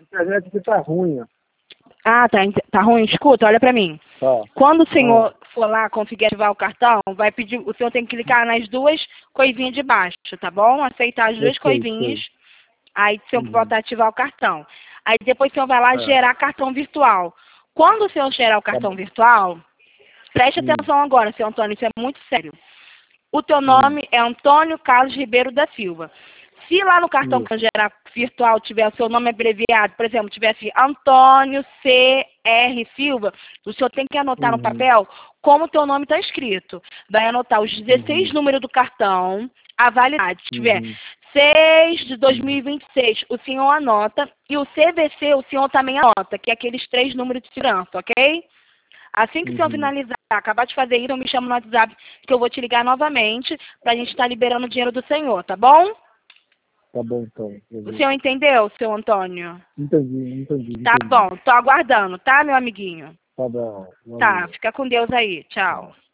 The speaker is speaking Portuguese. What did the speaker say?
internet aqui tá ruim, ó. Ah, tá ruim? Escuta, olha pra mim. Tá. Quando o senhor for lá conseguir ativar o cartão, vai pedir, o senhor tem que clicar nas duas coisinhas de baixo, tá bom? Aceitar as duas coisinhas. Aí o senhor voltar a ativar o cartão. Aí depois o senhor vai lá gerar cartão virtual. Quando o senhor gerar o cartão virtual, preste atenção agora, seu Antônio, isso é muito sério. O teu nome é Antônio Carlos Ribeiro da Silva. Se lá no cartão que eu gerar virtual tiver o seu nome abreviado, por exemplo, tivesse Antônio C.R. Silva, o senhor tem que anotar no papel como o teu nome está escrito. Vai anotar os 16 números do cartão, a validade. Se tiver 6 de 2026, o senhor anota. E o CVC, o senhor também anota, que é aqueles 3 números de segurança, ok? Assim que o senhor finalizar, acabar de fazer isso, eu me chamo no WhatsApp, que eu vou te ligar novamente para a gente estar liberando o dinheiro do senhor, tá bom? Tá bom, então. O senhor entendeu, seu Antônio? Entendi. Tá bom, tô aguardando, tá, meu amiguinho? Tá bom. Tá, fica com Deus aí. Tchau.